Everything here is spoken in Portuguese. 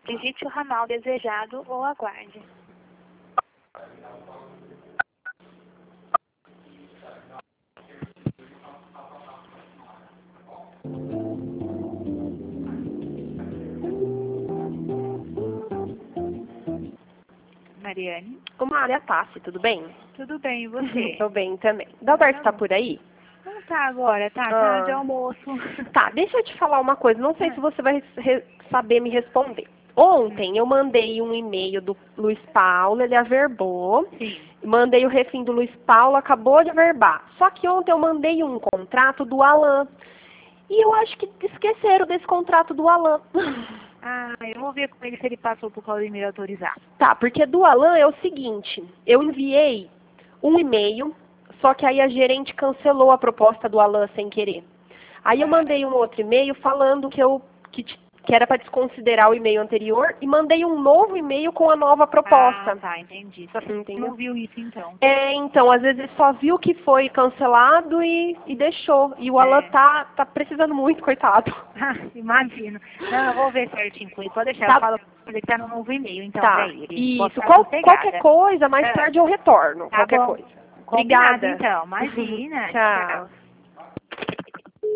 Digite o ramal desejado ou aguarde. Mariane? Ô, Maria Tassi, tudo bem? Tudo bem, e você? Tô bem também. Dalberto tá por aí? Não tá agora, tá de almoço. Tá, deixa eu te falar uma coisa, não sei se você vai saber me responder. Ontem eu mandei um e-mail do Luiz Paulo, ele averbou. Sim. Mandei o refim do Luiz Paulo, acabou de averbar. Só que ontem eu mandei um contrato do Alan. E eu acho que esqueceram desse contrato do Alan. Ah, eu vou ver com ele se ele passou por causa do e-mail autorizar. Tá, porque do Alan é o seguinte, eu enviei um e-mail, só que aí a gerente cancelou a proposta do Alan sem querer. Aí eu mandei um outro e-mail falando que era para desconsiderar o e-mail anterior e mandei um novo e-mail com a nova proposta. Ah, tá, entendi. Só que você Entendeu? não viu isso então. Então, às vezes só viu que foi cancelado e deixou. E o Alan tá precisando muito, coitado. Ah, imagino. Não, eu vou ver certinho com ele. Pode deixar, Tá. eu falo pra ele que tá no novo e-mail, então, Tá, pra ele. Pode isso. ficar sossegada. Qualquer coisa, mais tarde eu retorno. Tá qualquer bom. coisa. Combinado, Obrigada. então. Imagina. Tchau.